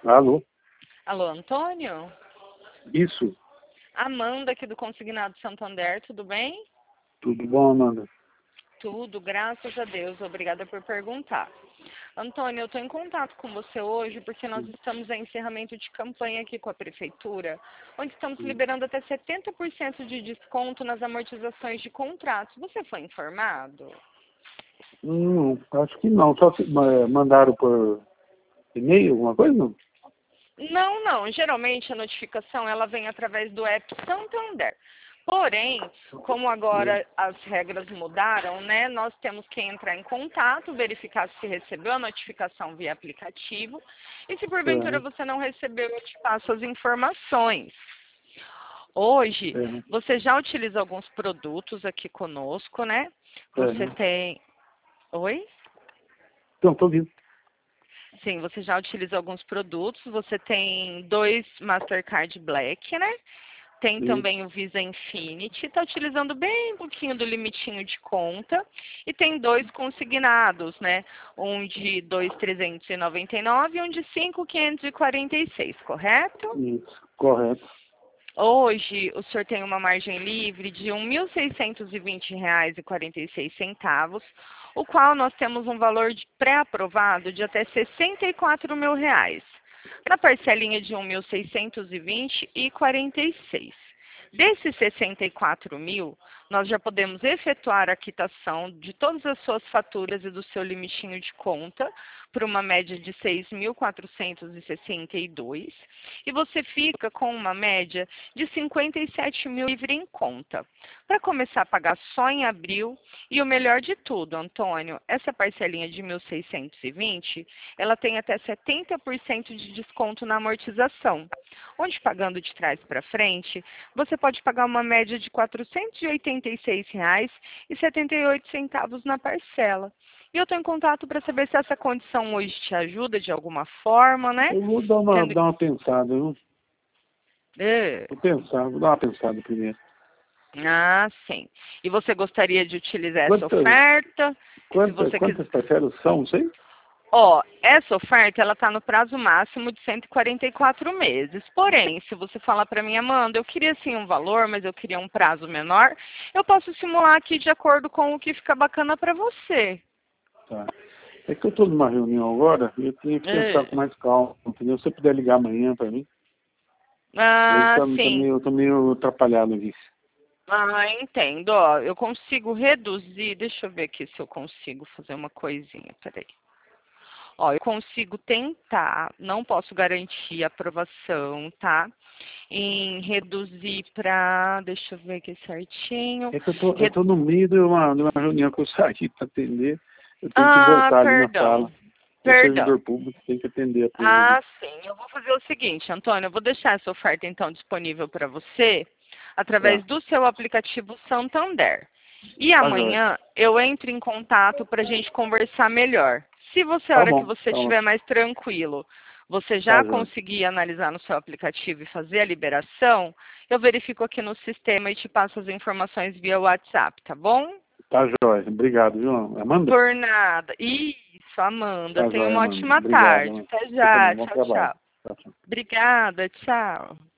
Alô? Alô, Antônio? Isso. Amanda aqui do Consignado Santander, tudo bem? Tudo bom, Amanda? Tudo, graças a Deus. Obrigada por perguntar. Antônio, eu estou em contato com você hoje porque nós estamos em encerramento de campanha aqui com a Prefeitura, onde estamos liberando até 70% de desconto nas amortizações de contratos. Você foi informado? Acho que não. Só se mandaram por e-mail, alguma coisa? Não? Não. Geralmente a notificação ela vem através do app Santander. Porém, como agora as regras mudaram, né, nós temos que entrar em contato, verificar se recebeu a notificação via aplicativo. E se porventura você não recebeu, eu te passo as informações. Hoje, você já utiliza alguns produtos aqui conosco, né? Você tem... Oi? Então, estou ouvindo. Sim, você já utiliza alguns produtos. Você tem 2 Mastercard Black, né? Tem também o Visa Infinity, está utilizando bem pouquinho do limitinho de conta. E tem 2 consignados, né? Um de 2.399 e um de 5.546, correto? Isso, correto. Hoje, o senhor tem uma margem livre de R$ 1.620,46, o qual nós temos um valor pré-aprovado de até R$ 64 mil. Na parcelinha de 1.620,46. Desses 64 mil, nós já podemos efetuar a quitação de todas as suas faturas e do seu limitinho de conta por uma média de 6.462 e você fica com uma média de 57 mil livre em conta. Para começar a pagar só em abril, e o melhor de tudo, Antônio, essa parcelinha de 1.620, ela tem até 70% de desconto na amortização, onde pagando de trás para frente, você pode pagar uma média de R$ 486,78 na parcela. E eu estou em contato para saber se essa condição hoje te ajuda de alguma forma, né? Eu vou dar uma pensada, viu? Vou dar uma pensada primeiro. Ah, sim. E você gostaria de utilizar essa oferta? Quantas parcelas são, não sei? Essa oferta, ela está no prazo máximo de 144 meses. Porém, se você falar para mim, Amanda, eu queria sim um valor, mas eu queria um prazo menor, eu posso simular aqui de acordo com o que fica bacana para você. Tá. É que eu estou numa reunião agora e eu tinha que pensar com mais calma, entendeu? Se você puder ligar amanhã para mim. Sim. Eu tô meio atrapalhado aqui. Entendo. Eu consigo reduzir, deixa eu ver aqui se eu consigo fazer uma coisinha, peraí. Eu consigo tentar, não posso garantir a aprovação, tá? Em reduzir para, deixa eu ver aqui certinho. É que eu tô no meio de uma reunião que eu saí para atender. Eu tenho que voltar ali na sala. O servidor público tem que atender a turma. Sim. Eu vou fazer o seguinte, Antônio, eu vou deixar essa oferta então disponível para você através do seu aplicativo Santander. E amanhã eu entro em contato para a gente conversar melhor. Se você, a hora que você estiver mais tranquilo, você já conseguir analisar no seu aplicativo e fazer a liberação, eu verifico aqui no sistema e te passo as informações via WhatsApp, tá bom? Tá jóia. Obrigado, viu, Amanda? Por nada. Isso, Amanda. Tá Tenha jóia, uma Amanda. ótima Obrigado, tarde. Amanda. Até Você também. já. Bom Tchau, trabalho. tchau. Tchau, tchau. Obrigada. Tchau.